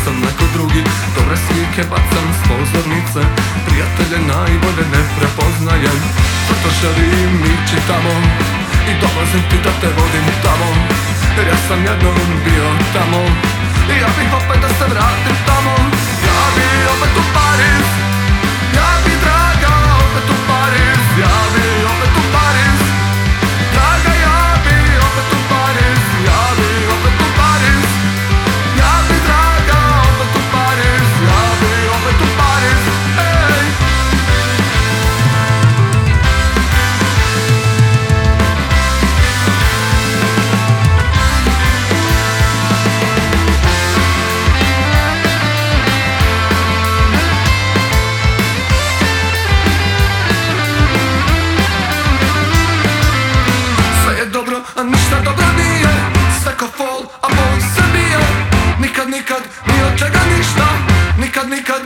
sam neko drugi. Dobre slike bacam s pozornice, prijatelje najbolje ne prepoznajem. Zato želim ići tamo i dolazim ti da te vodim tamo, jer ja sam jednom bio tamo i ja bih opet da se vratim tamo. Ja bi opet u Pariz, ja bi draga opet u Pariz, ja bi opet u Pariz, draga ja bi opet u Pariz, ja bi opet u Pariz, ja bi draga opet u Pariz, ja bi opet u Pariz, ej. A ništa dobro nije, sve ko fol, a bol se bije. Nikad, nikad, ni od čega ništa. Nikad, nikad,